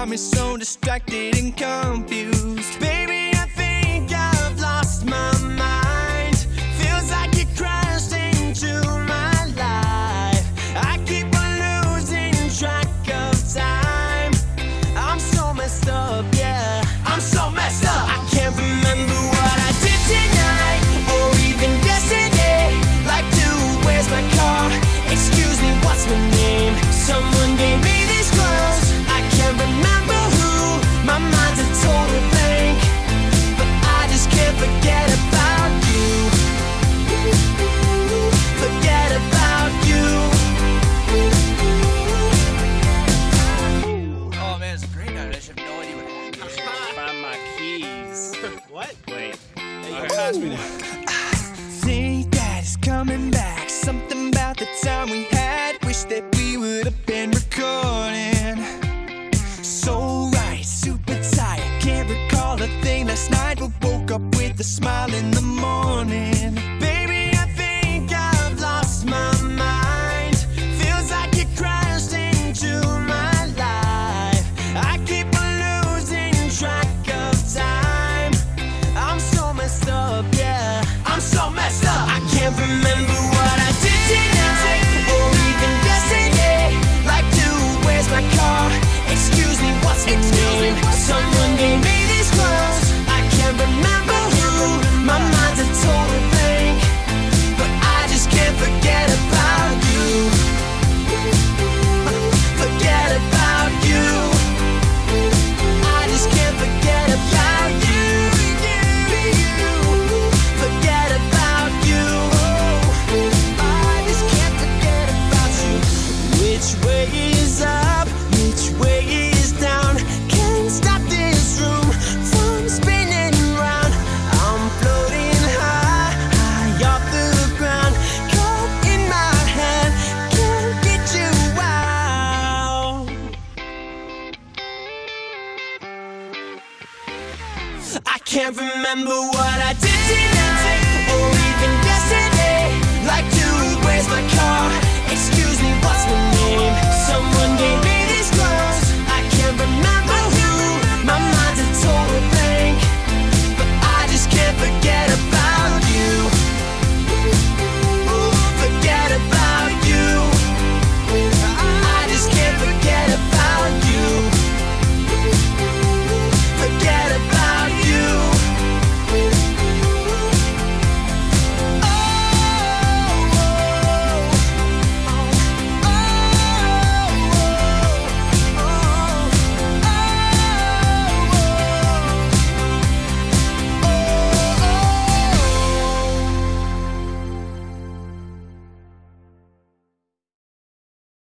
me so distracted and confused. Baby, I think I've lost my mind. Feels like you crashed into my life. I keep on losing track of time. I'm so messed up, yeah. I'm so messed up. I can't remember what I did tonight or even yesterday. Like, dude, where's my car? Excuse me, what's my name? Someone gave me these clothes. I can't remember who. My mind's a total blank, but I just can't forget about you. Forget about you. Oh man, it's a great night. I just have no idea what happened. Find my keys. What? Wait. Hey, All you right. pass me that. Think that it's coming back. Something about the time we had. Wish that we would have been recording. So right, super tired. Can't recall a thing last night, but woke up with a smile in the morning. Baby, I think I've lost my mind. Feels like you crashed into my life. I keep on losing track of time. I'm so messed up, yeah. I'm so messed up. I can't remember what I did tonight or even yesterday. Like, dude, where's my car? Excuse me, what's my name? Someone gave me these clothes. I can't remember who. My mind's a total blank, but I just can't forget about you. Forget about you. I just can't forget about you. Forget about you. I just can't forget about you. Which way is up? Which way is down? Can't stop this room from spinning round. I'm floating high, high off the ground. Caught in my hand, can't get you out. I can't remember what I did